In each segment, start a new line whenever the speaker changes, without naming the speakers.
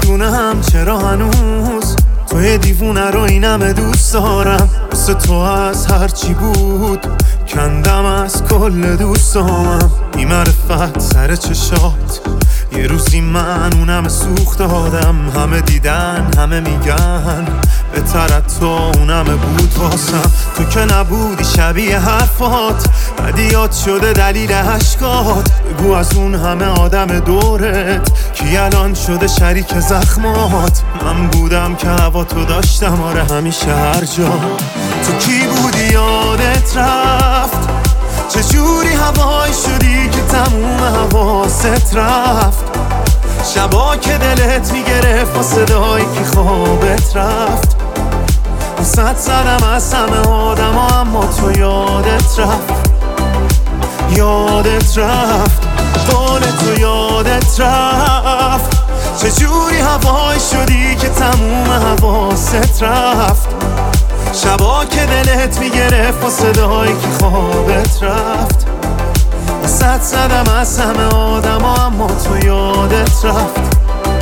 نمیدونم چرا هنوز توی دیوونه رو اینم دوست دارم. مثل تو از هرچی بود کندم از کل دوستامم. بی معرفت سر چشات یه روزی من اونم سوخت دادم. همه دیدن همه میگن بهترت تو اونم بود واسم. تو که نبودی شبیه حرفات بدیات شده دلیل عشقات. بگو از اون همه آدم دورت کی الان شده شریک زخمات. من بودم که هوا تو داشتم آره همیشه هر جا. تو کی بودی یادت رفت چجوری هوایی شدی که تموم حواست رفت. شبا که دلت میگرفت و صدایی که خوابت رفت. وسط زدم از همه آدم اما تو یادت رفت. یادت رفت قول تو یادت رفت. چجوری هوایی شدی که تموم حواست رفت. شبا که دلت میگرفت و صدایی که خوابت رفت. وسط زدم از همه آدم اما تو یادت رفت.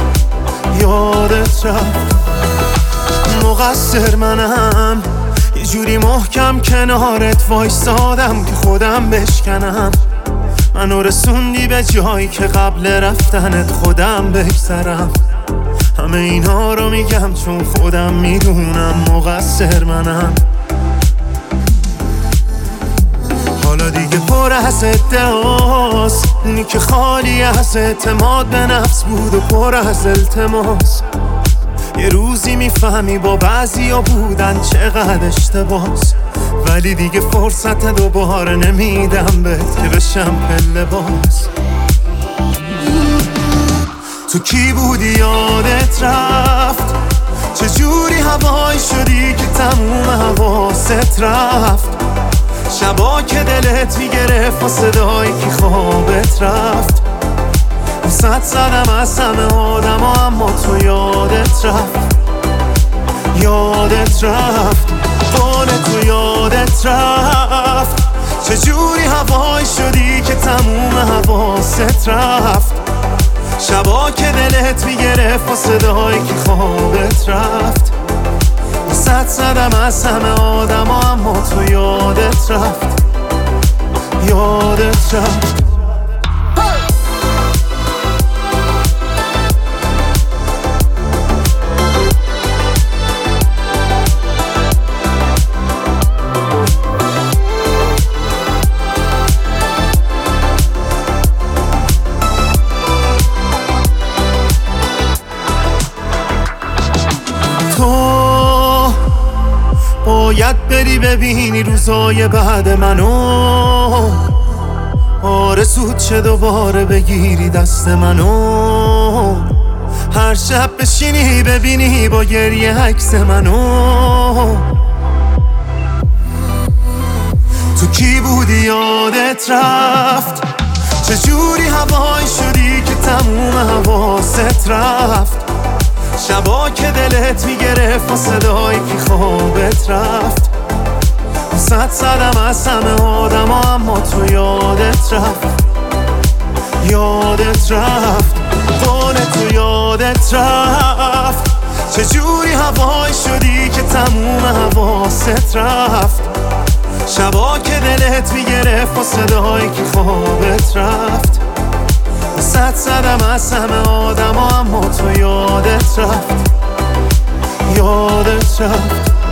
یادت رفت. مقصر منم یه جوری محکم کنارت وایسادم که خودم بشکنم. منو رسوندی به جایی که قبل رفتنت خودم بگذرم. همه اینا رو میگم چون خودم میدونم مقصر منم. حالا دیگه پر از ادعاست اونی که خالی از اعتماد به نفس بود و پر از التماس. یه روزی میفهمی با بعضیا بودن چقدر اشتباس. ولی دیگه فرصت دوباره نمیدم بهت که بشم پله باز. تو کی بودی یادت رفت چجوری هوایی شدی که تموم حواست رفت. شبا که دلت میگرفت و صدایی که خوابت رفت. وسط زدم از همه آدم اما تو یادت رفت. یادت رفت قول تو یادت رفت. چجوری هوایی شدی که تموم حواست رفت. شبا که دلت میگرفت و صدایی که خوابت رفت. وسط زدم از همه آدم اما تو یادت رفت. یادت رفت. تو باید بری ببینی روزای بعد منو. آرزوت چه دوباره بگیری دست منو. هر شب بشینی ببینی با گریه عکس منو. تو کی بودی یادت رفت چجوری هوایی شدی که تموم حواست رفت. شبا که دلت میگرفت و صدایی که خوابت رفت. وسط زدم از همه آدم اما تو یادت رفت. یادت رفت قول تو یادت رفت. چجوری هوایی شدی که تموم حواست رفت. شبا که دلت میگرفت و صدایی که خوابت رفت. وسط زدم از همه آدم اما تو یادت رفت. یادت رفت.